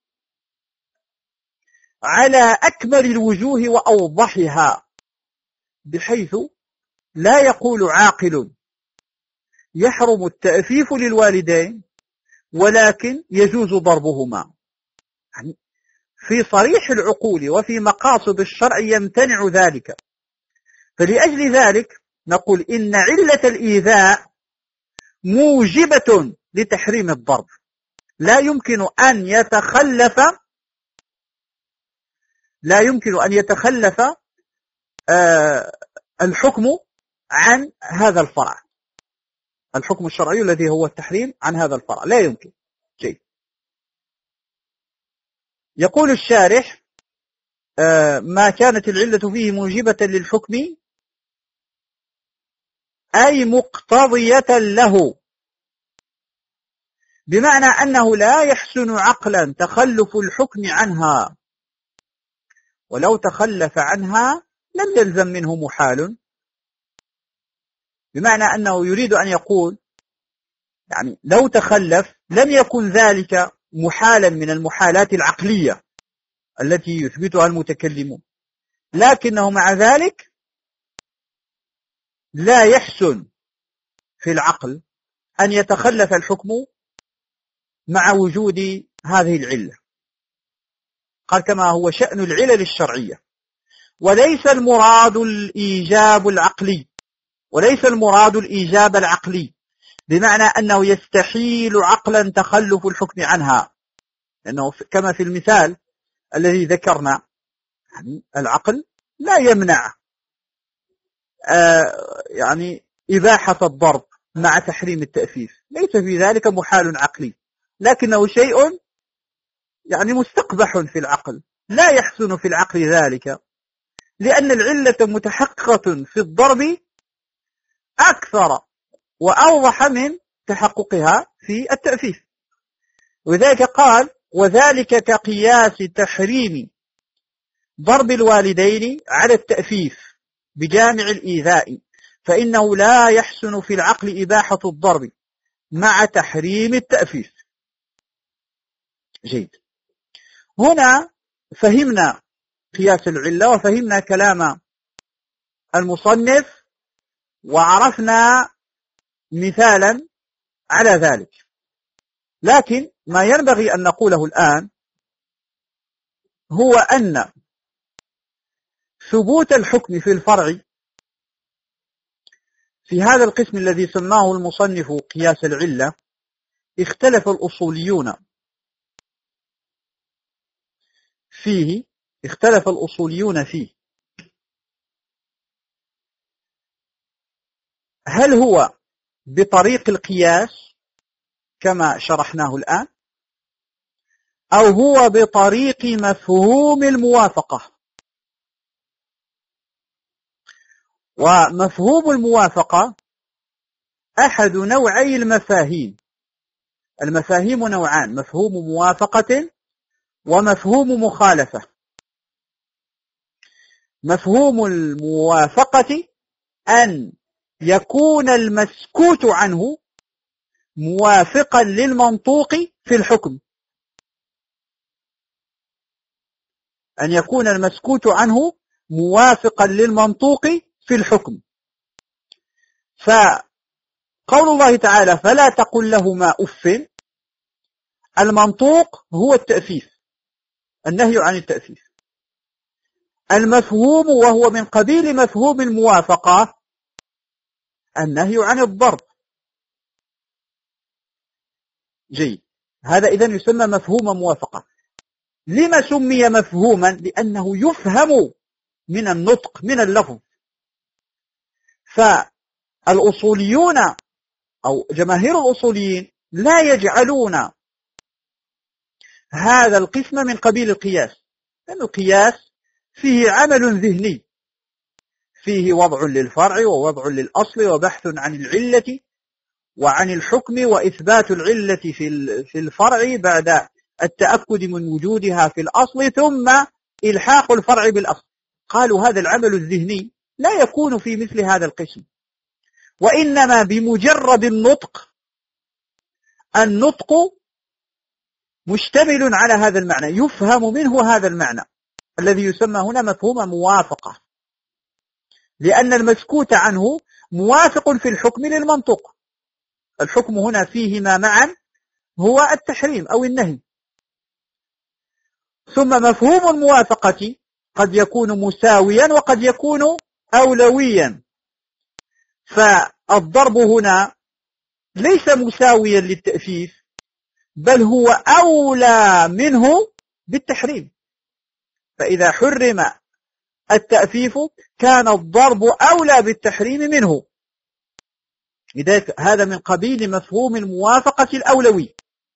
على أكمل الوجوه وأوضحها، بحيث لا يقول عاقل يحرم التأفيف للوالدين ولكن يجوز ضربهما. يعني في صريح العقول وفي مقاصد الشرع يمتنع ذلك. فلأجل ذلك نقول إن علة الإيذاء موجبة لتحريم الضرب، لا يمكن أن يتخلف لا يمكن أن يتخلف آه الحكم عن هذا الفرع، الحكم الشرعي الذي هو التحريم عن هذا الفرع لا يمكن. جيد. يقول الشارح: آه ما كانت العلة فيه موجبة للحكم أي مقتضية له، بمعنى أنه لا يحسن عقلا تخلف الحكم عنها، ولو تخلف عنها لم يلزم منه محال، بمعنى أنه يريد أن يقول يعني لو تخلف لم يكن ذلك محالا من المحالات العقلية التي يثبتها المتكلمون، لكنه مع ذلك لا يحسن في العقل أن يتخلف الحكم مع وجود هذه العلة. قال كما هو شأن العلل الشرعية، وليس المراد الإيجاب العقلي، وليس المراد الإيجاب العقلي بمعنى أنه يستحيل عقلا تخلف الحكم عنها، لأنه كما في المثال الذي ذكرنا يعني العقل لا يمنع آه يعني إباحة الضرب مع تحريم التأفيف، ليس في ذلك محال عقلي، لكنه شيء يعني مستقبح في العقل، لا يحسن في العقل ذلك، لأن العلة متحققة في الضرب أكثر وأوضح من تحققها في التأفيف. وذلك قال وذلك كقياس تحريم ضرب الوالدين على التأفيف بجامع الإيذاء، فإنه لا يحسن في العقل إباحة الضرب مع تحريم التأفيف. جيد، هنا فهمنا قياس العلة وفهمنا كلام المصنف وعرفنا مثالا على ذلك، لكن ما ينبغي أن نقوله الآن هو أن ثبوت الحكم في الفرع في هذا القسم الذي سماه المصنف قياس العلة اختلف الأصوليون فيه اختلف الأصوليون فيه هل هو بطريق القياس كما شرحناه الآن، أو هو بطريق مفهوم الموافقة. ومفهوم الموافقة أحد نوعي المفاهيم، المفاهيم نوعان، مفهوم موافقة ومفهوم مخالفة. مفهوم الموافقة أن يكون المسكوت عنه موافقا للمنطوق في الحكم، أن يكون المسكوت عنه موافقا للمنطوق في الحكم. فقول الله تعالى فلا تقل لهما أف، المنطوق هو التأفيف، النهي عن التأفيف. المفهوم وهو من قبيل مفهوم الموافقة النهي عن الضرب. جيد، هذا إذن يسمى مفهوم موافقة. لما سمي مفهوما؟ لأنه يفهم من النطق من اللفظ. فالأصوليون أو جماهير الأصوليين لا يجعلون هذا القسم من قبيل القياس، لأن القياس فيه عمل ذهني، فيه وضع للفرع ووضع للأصل وبحث عن العلة وعن الحكم وإثبات العلة في الفرع بعد التأكد من وجودها في الأصل ثم إلحاق الفرع بالأصل. قالوا هذا العمل الذهني لا يكون في مثل هذا القسم، وإنما بمجرد النطق، النطق مشتمل على هذا المعنى، يفهم منه هذا المعنى الذي يسمى هنا مفهوم موافقة، لأن المسكوت عنه موافق في الحكم للمنطق. الحكم هنا فيهما معا هو التحريم أو النهي. ثم مفهوم الموافقة قد يكون مساويا وقد يكون أولويا، فالضرب هنا ليس مساويا للتأفيف بل هو أولى منه بالتحريم، فإذا حرم التأفيف كان الضرب أولى بالتحريم منه. لذلك هذا من قبيل مفهوم الموافقة الأولوي،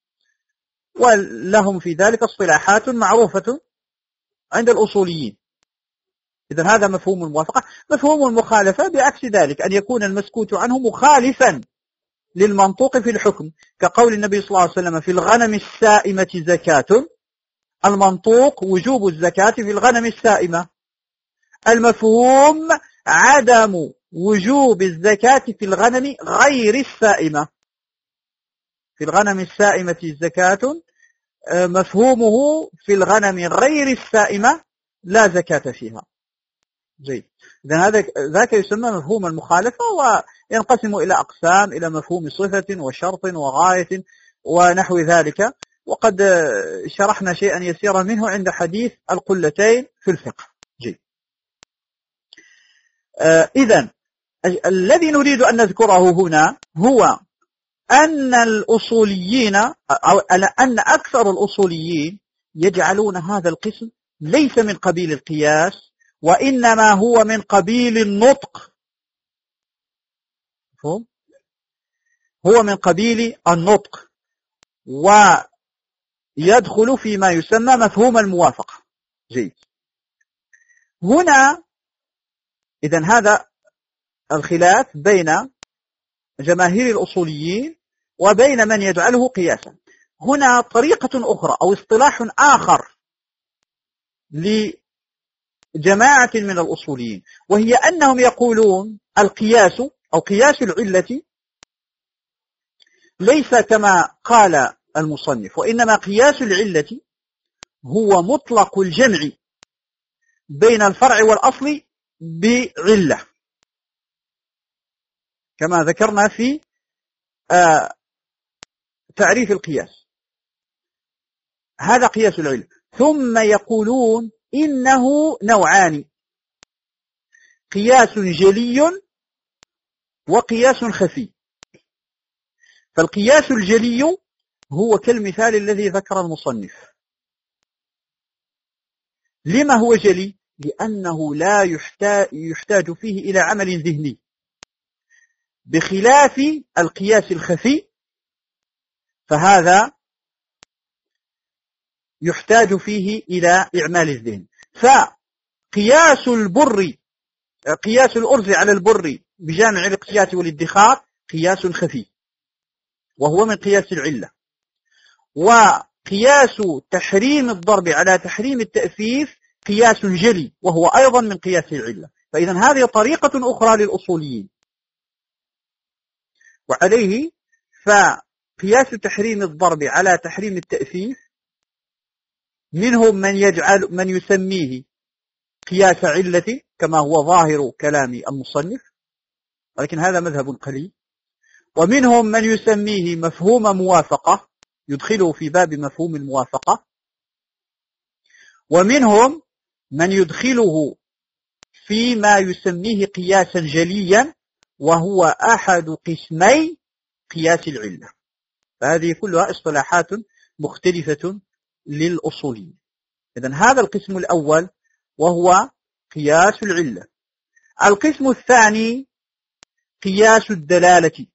ولهم في ذلك اصطلاحات معروفة عند الأصوليين. إذن هذا مفهوم الموافقة. مفهوم المخالفة بعكس ذلك، أن يكون المسكوت عنه مخالفا للمنطوق في الحكم، كقول النبي صلى الله عليه وسلم في الغنم السائمة زكاة المنطوق وجوب الزكاة في الغنم السائمة، المفهوم عدم وجوب الزكاة في الغنم غير السائمة. في الغنم السائمة الزكاة، مفهومه في الغنم غير السائمة لا زكاة فيها. جيد. إذن هذا ذاك يسمى مفهوم المخالفة، وينقسم إلى أقسام، إلى مفهوم صفة وشرط وغاية ونحو ذلك، وقد شرحنا شيئا يسيرا منه عند حديث القلتين في الفقه. جيد. آه إذن الذي نريد أن نذكره هنا هو أن الأصوليين أو أن أكثر الأصوليين يجعلون هذا القسم ليس من قبيل القياس، وإنما هو من قبيل النطق. هو من قبيل النطق، ويدخل فيما يسمى مفهوم الموافقة. جيد. هنا إذن هذا الخلاف بين جماهير الأصوليين وبين من يجعله قياسا. هنا طريقة أخرى أو اصطلاح آخر لجماعة من الأصوليين، وهي أنهم يقولون القياس أو قياس العلة ليس كما قال المصنف، وإنما قياس العلة هو مطلق الجمع بين الفرع والأصل بعلة، كما ذكرنا في آه تعريف القياس. هذا قياس العلة. ثم يقولون إنه نوعان: قياس جلي وقياس خفي. فالقياس الجلي هو كالمثال الذي ذكر المصنف. لما هو جلي؟ لأنه لا يحتاج فيه إلى عمل ذهني، بخلاف القياس الخفي فهذا يحتاج فيه إلى إعمال الذهن. فقياس البر قياس الأرز على البر بجامع الاقتيات والادخار قياس خفي، وهو من قياس العلة. وقياس تحريم الضرب على تحريم التأفيف قياس جلي، وهو أيضا من قياس العلة. فإذا هذه طريقة أخرى للأصوليين. وعليه فقياس تحريم الضرب على تحريم التأفيف منهم من يجعل من يسميه قياس علة كما هو ظاهر كلام المصنف، ولكن هذا مذهب قليل. ومنهم من يسميه مفهوم موافقة، يدخله في باب مفهوم الموافقة. ومنهم من يدخله فيما يسميه قياسا جليا، وهو أحد قسمي قياس العلة. فهذه كلها اصطلاحات مختلفة للأصوليين. إذن هذا القسم الأول وهو قياس العلة. القسم الثاني قياس الدلالة.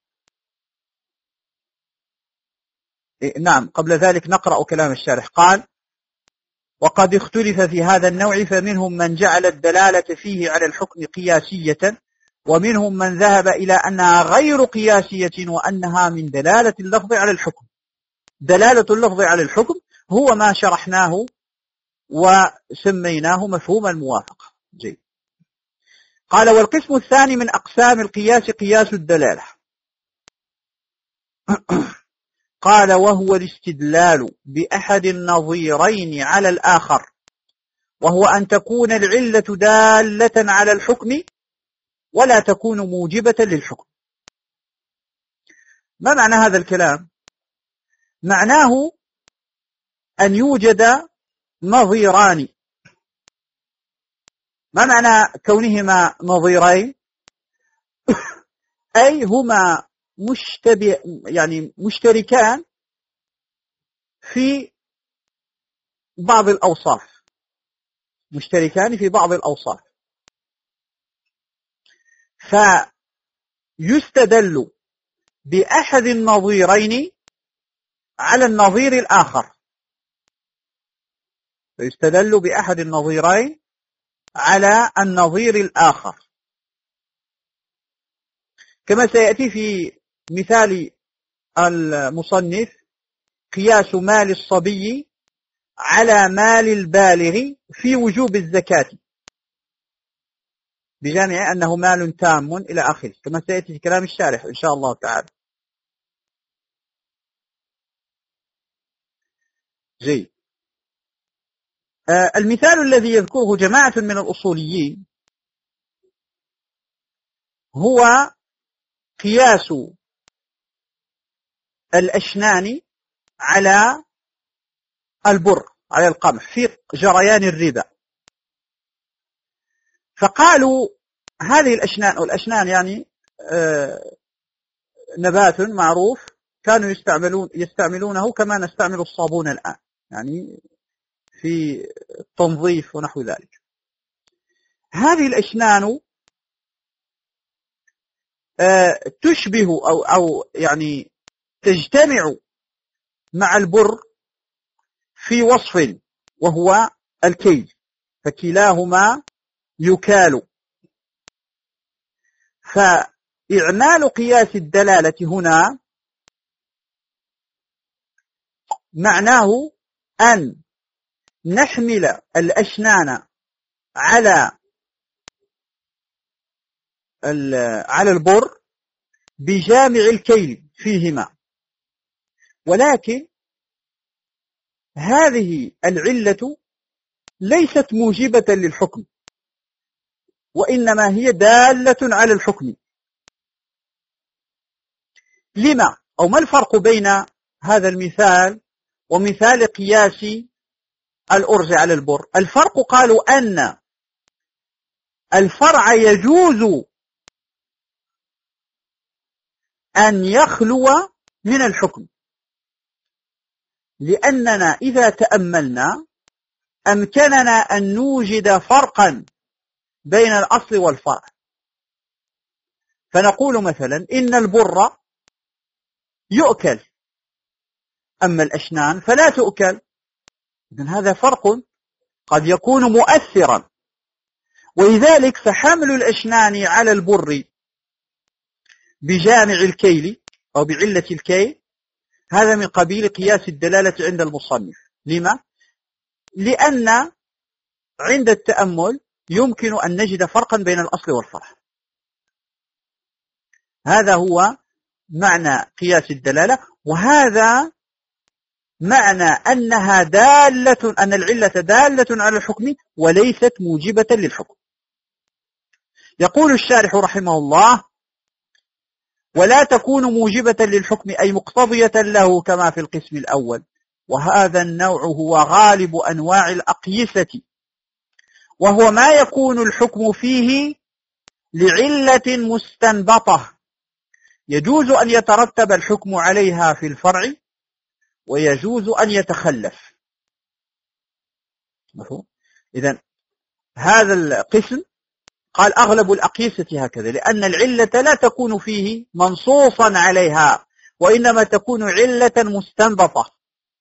نعم، قبل ذلك نقرأ كلام الشارح. قال: وقد اختلف في هذا النوع، فمنهم من جعل الدلالة فيه على الحكم قياسية، ومنهم من ذهب إلى أنها غير قياسية وأنها من دلالة اللفظ على الحكم. دلالة اللفظ على الحكم هو ما شرحناه وسميناه مفهوم الموافقة. جيد. قال: والقسم الثاني من أقسام القياس قياس الدلالة. قال: وهو الاستدلال بأحد النظيرين على الآخر، وهو أن تكون العلة دالة على الحكم ولا تكون موجبة للحكم. ما معنى هذا الكلام؟ معناه أن يوجد نظيران. ما معنى كونهما نظيرين؟ أي هما مشتبه يعني مشتركان في بعض الأوصاف، مشتركان في بعض الأوصاف، فيستدل بأحد النظيرين على النظير الآخر. فيستدل بأحد النظيرين على النظير الآخر، كما سيأتي في مثال المصنف: قياس مال الصبي على مال البالغ في وجوب الزكاة بجامع أنه مال تام إلى آخره، كما سيأتي في كلام الشارح إن شاء الله تعالى. جيد. آه المثال الذي يذكره جماعة من الأصوليين هو قياس الأشنان على البر، على القمح في جريان الربا. فقالوا هذه الأشنان، والأشنان يعني آه نبات معروف كانوا يستعملون يستعملونه كما نستعمل الصابون الآن، يعني في التنظيف ونحو ذلك. هذه الأشنان آه تشبه أو أو يعني تجتمع مع البر في وصف وهو الكيل، فكلاهما يكال. فإعمال قياس الدلالة هنا معناه أن نحمل الأشنان على على البر بجامع الكيل فيهما، ولكن هذه العلة ليست موجبة للحكم، وإنما هي دالة على الحكم. لما أو ما الفرق بين هذا المثال ومثال قياس الأرز على البر؟ الفرق قالوا أن الفرع يجوز أن يخلو من الحكم، لأننا إذا تأملنا أمكننا أن نوجد فرقا بين الأصل والفرع. فنقول مثلا إن البر يؤكل أما الأشنان فلا تؤكل، إذن هذا فرق قد يكون مؤثرا. ولذلك فحمل الأشنان على البر بجامع الكيل أو بعلة الكيل هذا من قبيل قياس الدلالة عند المصنف. لما؟ لأن عند التأمل يمكن أن نجد فرقا بين الأصل والفرع. هذا هو معنى قياس الدلالة، وهذا معنى أنها دالة، أن العلة دالة على الحكم وليست موجبة للحكم. يقول الشارح رحمه الله: ولا تكون موجبة للحكم أي مقتضية له كما في القسم الأول، وهذا النوع هو غالب أنواع الأقيسة، وهو ما يكون الحكم فيه لعلة مستنبطة يجوز أن يترتب الحكم عليها في الفرع ويجوز أن يتخلف. إذن هذا القسم قال أغلب الأقيسة هكذا، لأن العلة لا تكون فيه منصوصا عليها، وإنما تكون علة مستنبطة،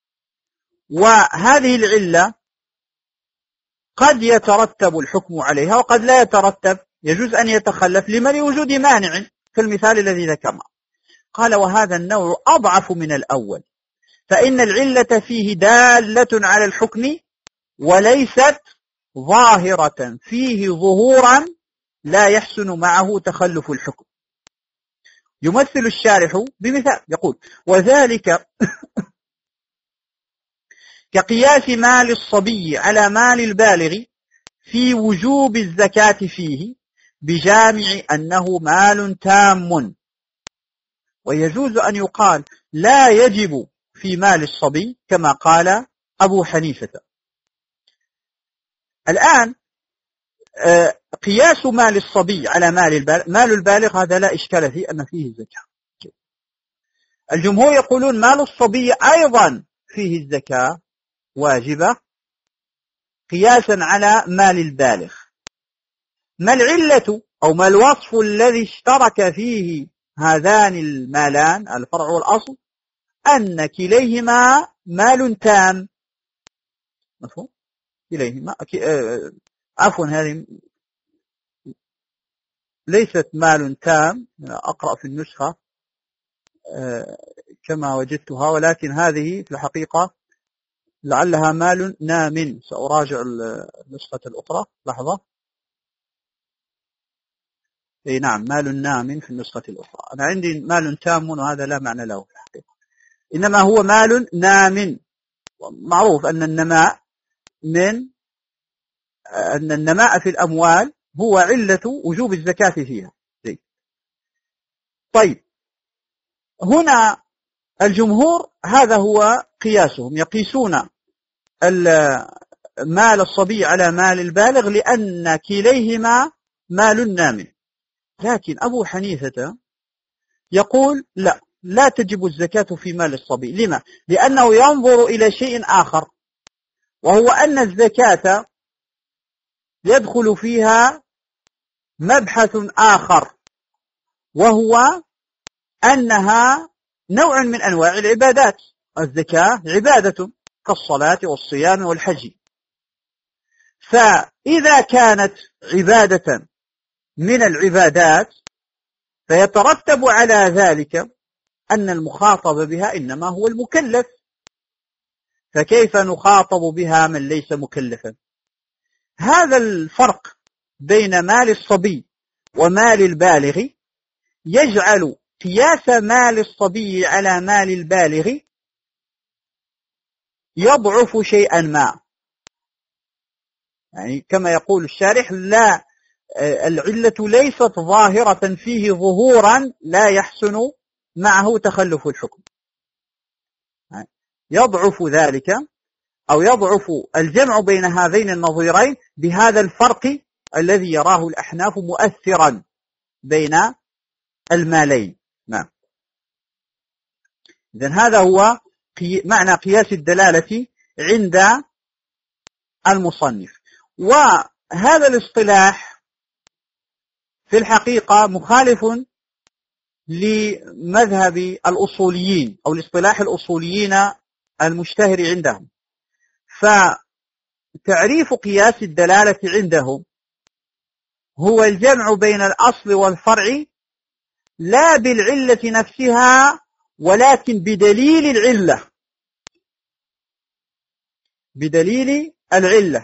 وهذه العلة قد يترتب الحكم عليها وقد لا يترتب، يجوز أن يتخلف لما لوجود مانع في المثال الذي ذكرنا. قال: وهذا النوع أضعف من الأول، فإن العلة فيه دالة على الحكم وليست ظاهرة فيه ظهورا لا يحسن معه تخلف الحكم. يمثل الشارح بمثال يقول: وذلك كقياس مال الصبي على مال البالغ في وجوب الزكاة فيه بجامع أنه مال تام. ويجوز أن يقال لا يجب في مال الصبي كما قال أبو حنيفة. الآن قياس مال الصبي على مال البالغ، مال البالغ هذا لا إشكال فيه أن فيه الزكاة. الجمهور يقولون مال الصبي أيضا فيه الزكاة واجبة قياسا على مال البالغ. ما العلة أو ما الوصف الذي اشترك فيه هذان المالان الفرع والأصل؟ أن كليهما مال تام. مفهوم؟ كليهما عفوا هذه ليست مال تام، أقرأ في النسخة كما وجدتها، ولكن هذه في الحقيقة لعلها مال نام. سأراجع النسخة الأخرى لحظة. اي نعم، مال نام في النسخة الأخرى. أنا عندي مال تام وهذا لا معنى له في الحقيقة، إنما هو مال نام. معروف أن النماء من أن النماء في الأموال هو علة وجوب الزكاة فيها. طيب، هنا الجمهور هذا هو قياسهم، يقيسون مال الصبي على مال البالغ لأن كليهما مال نام. لكن أبو حنيفة يقول لا، لا تجب الزكاة في مال الصبي. لما؟ لأنه ينظر إلى شيء آخر، وهو أن الزكاة يدخل فيها مبحث آخر، وهو أنها نوع من أنواع العبادات. الزكاة عبادة كالصلاة والصيام والحج. فإذا كانت عبادة من العبادات فيترتب على ذلك أن المخاطب بها إنما هو المكلف، فكيف نخاطب بها من ليس مكلفا؟ هذا الفرق بين مال الصبي ومال البالغ يجعل قياس مال الصبي على مال البالغ يضعف شيئا ما. يعني كما يقول الشارح: لا، العلة ليست ظاهرة فيه ظهورا لا يحسن معه تخلف الحكم. يضعف ذلك أو يضعف الجمع بين هذين النظيرين بهذا الفرق الذي يراه الأحناف مؤثرا بين المالين. نعم. إذن هذا هو معنى قياس الدلالة عند المصنف. وهذا الاصطلاح في الحقيقة مخالف لمذهب الأصوليين أو الاصطلاح الأصوليين المشتهر عندهم. فتعريف قياس الدلالة عندهم هو الجمع بين الأصل والفرع لا بالعلة نفسها ولكن بدليل العلة، بدليل العلة.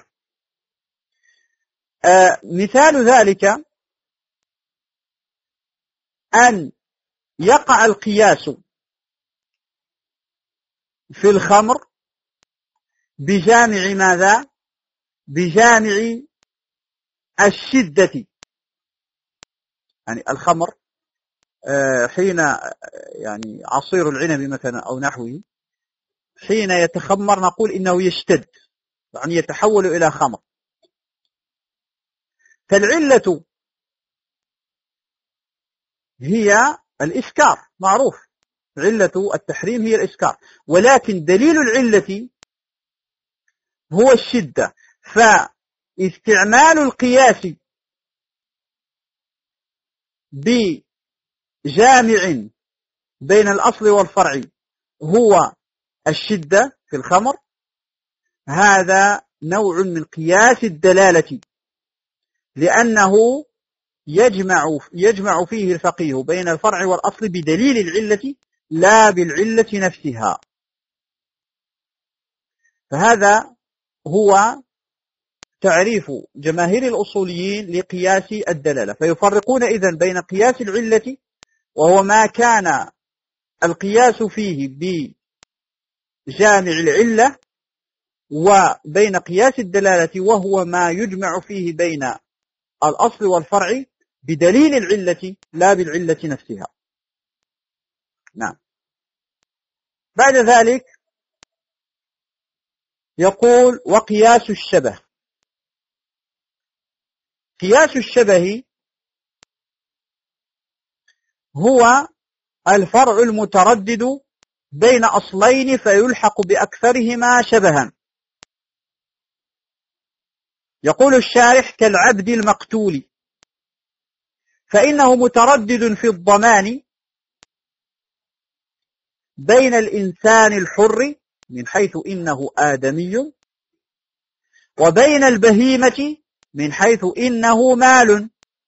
آه مثال ذلك أن يقع القياس في الخمر بجامع ماذا؟ بجامع الشدة. يعني الخمر حين يعني عصير العنب مثلا أو نحوه، حين يتخمر نقول إنه يشتد، يعني يتحول إلى خمر. فالعلة هي الإسكار، معروف، علة التحريم هي الإسكار، ولكن دليل العلة هو الشدة. فاستعمال القياس بجامع بين الأصل والفرع هو الشدة في الخمر، هذا نوع من قياس الدلالة، لأنه يجمع يجمع فيه الفقيه بين الفرع والأصل بدليل العلة لا بالعلة نفسها. فهذا هو تعريف جماهير الأصوليين لقياس الدلالة. فيفرقون إذن بين قياس العلة وهو ما كان القياس فيه بجامع العلة، وبين قياس الدلالة وهو ما يجمع فيه بين الأصل والفرع بدليل العلة لا بالعلة نفسها. نعم. بعد ذلك يقول: وقياس الشبه. قياس الشبه هو الفرع المتردد بين أصلين فيلحق بأكثرهما شبها. يقول الشارح: كالعبد المقتول، فإنه متردد في الضمان بين الإنسان الحر من حيث إنه آدمي وبين البهيمة من حيث إنه مال.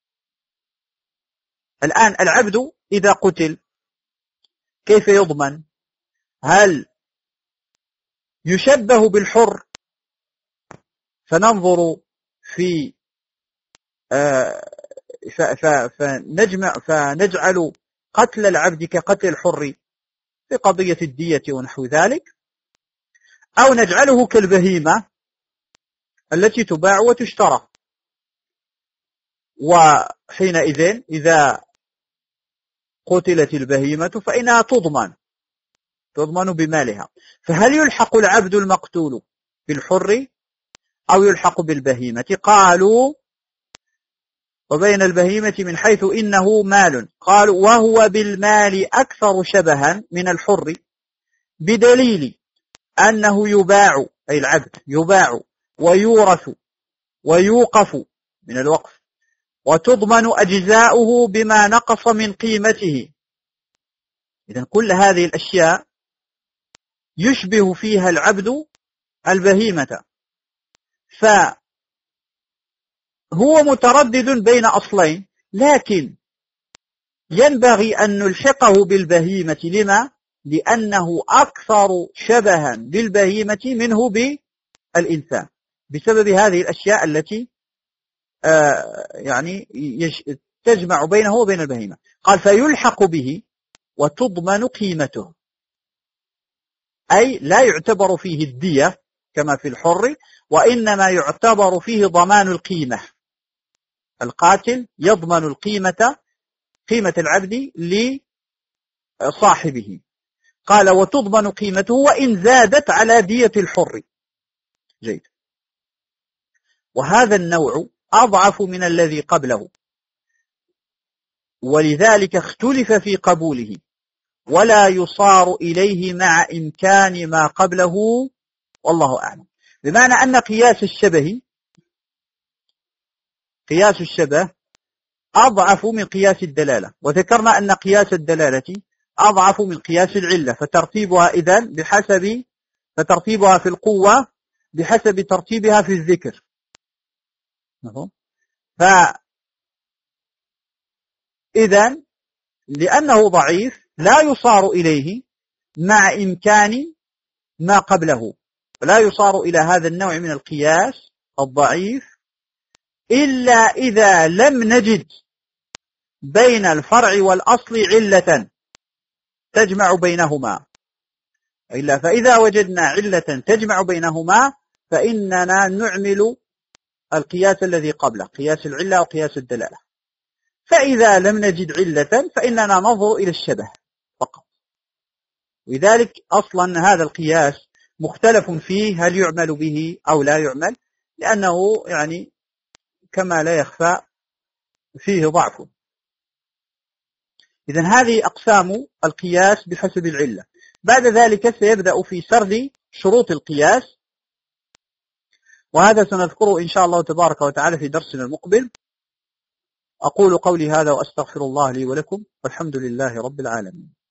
الآن العبد إذا قتل كيف يضمن؟ هل يشبه بالحر فننظر في آه فنجمع فنجعل قتل العبد كقتل الحر في قضية الدية ونحو ذلك، أو نجعله كالبهيمة التي تباع وتشترى، وحينئذ إذا قتلت البهيمة فإنها تضمن تضمن بمالها. فهل يلحق العبد المقتول بالحر أو يلحق بالبهيمة؟ قالوا وبين البهيمة من حيث إنه مال، قالوا وهو بالمال أكثر شبها من الحر بدليل أنه يباع، أي العبد يباع ويورث ويوقف من الوقف، وتضمن أجزاؤه بما نقص من قيمته. إذن كل هذه الأشياء يشبه فيها العبد البهيمة، فهو متردد بين أصلين، لكن ينبغي أن نلحقه بالبهيمة. لما؟ لأنه أكثر شبها بالبهيمة منه بالإنسان بسبب هذه الأشياء التي آه يعني تجمع بينه وبين البهيمة. قال فيلحق به وتضمن قيمته، أي لا يعتبر فيه الدية كما في الحر، وإنما يعتبر فيه ضمان القيمة. القاتل يضمن القيمة، قيمة العبد لصاحبه. قال وتضمن قيمته وإن زادت على دية الحر. جيد. وهذا النوع أضعف من الذي قبله، ولذلك اختلف في قبوله، ولا يصار إليه مع إمكان ما قبله، والله أعلم. بمعنى أن قياس الشبه قياس الشبه أضعف من قياس الدلالة، وذكرنا أن قياس الدلالة أضعف من قياس العلة، فترتيبها إذن بحسب فترتيبها في القوة بحسب ترتيبها في الذكر. فإذن لأنه ضعيف لا يصار إليه مع إمكان ما قبله، فلا يصار إلى هذا النوع من القياس الضعيف إلا إذا لم نجد بين الفرع والأصل علة تجمع بينهما، إلا فإذا وجدنا علة تجمع بينهما فإننا نعمل القياس الذي قبله، قياس العلة وقياس الدلالة. فإذا لم نجد علة فإننا ننظر إلى الشبه فقط. ولذلك أصلا هذا القياس مختلف فيه هل يعمل به أو لا يعمل، لأنه يعني كما لا يخفى فيه ضعف. إذن هذه أقسام القياس بحسب العلة. بعد ذلك سيبدأ في سرد شروط القياس، وهذا سنذكره إن شاء الله تبارك وتعالى في درسنا المقبل. أقول قولي هذا وأستغفر الله لي ولكم، والحمد لله رب العالمين.